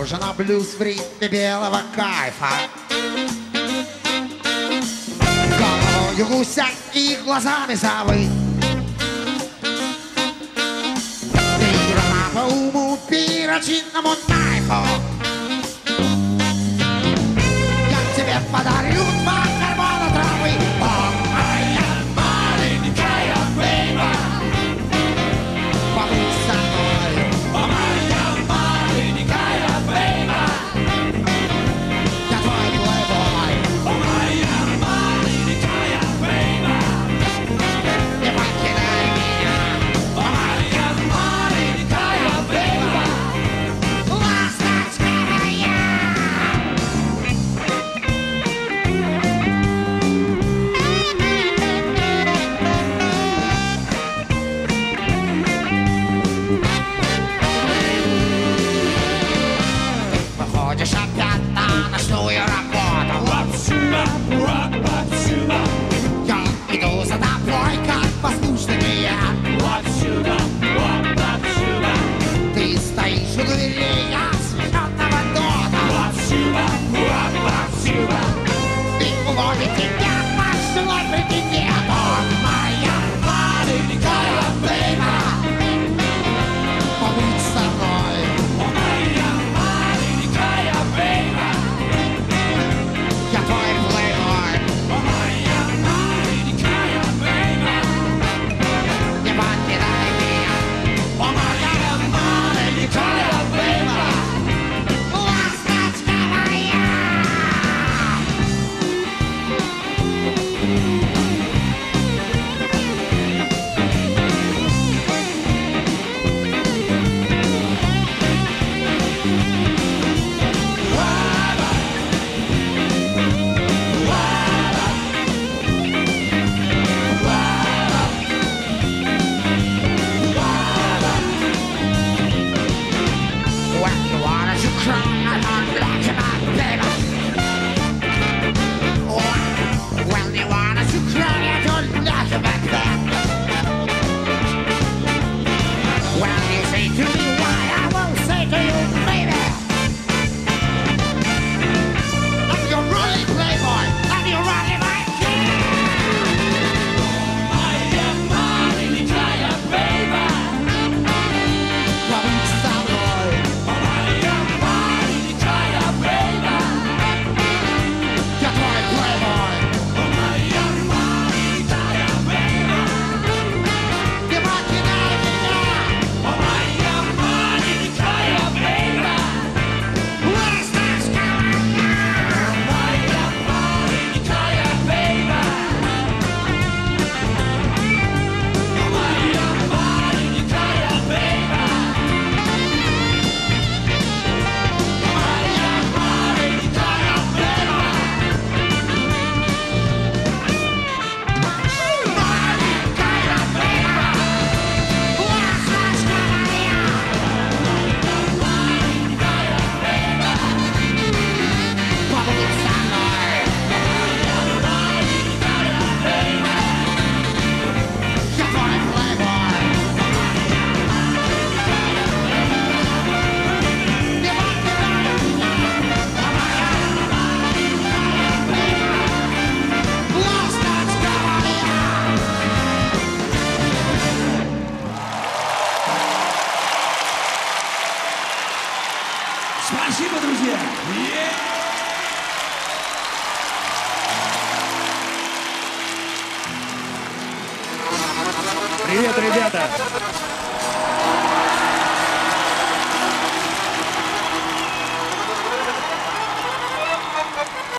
Похоже на блюз в ритме белого кайфа. Головою гуся и глазами совы. Ты дурна по уму, перочинному найфу. Я тебе подарю 2 кармана травы. О, моя маленькая бейба, побудь со мной. О, моя маленькая бейба, я твой плейбой. О, моя маленькая бейба, не покидай меня. О, моя маленькая бейба, ласточка моя. Выходишь опять на ночную работу. Я иду за тобой, как послушный клиент. Ты стоишь у дверей освещенного дома. Ты уводит тебя пожилой претендент. О, моя маленькая бейба, побудь со мной. О, моя маленькая бейба, я твой плейбой. О, моя маленькая бейба, не покидай меня. О, моя маленькая бейба, ласточка моя. When you wanted to cry, I don't like it, baby. When you wanted to cry, I don't like it, baby. When you say to me why, I will say to you, baby. I'm your really playboy, I'm your really my king. Моя маленькая бейба, побудь со мной. Моя маленькая бейба, я твой плейбой. Моя маленькая бейба, не покидай меня. Моя маленькая бейба, ласточка моя. Моя маленькая бейба, моя маленькая бейба, моя маленькая бейба, маленькая бейба, ласточка моя. Маленькая бейба, побудь со мной. Моя маленькая бейба, я твой плейбой. Не покидай меня. Моя маленькая бейба, ласточка моя. Спасибо, друзья! Привет, ребята!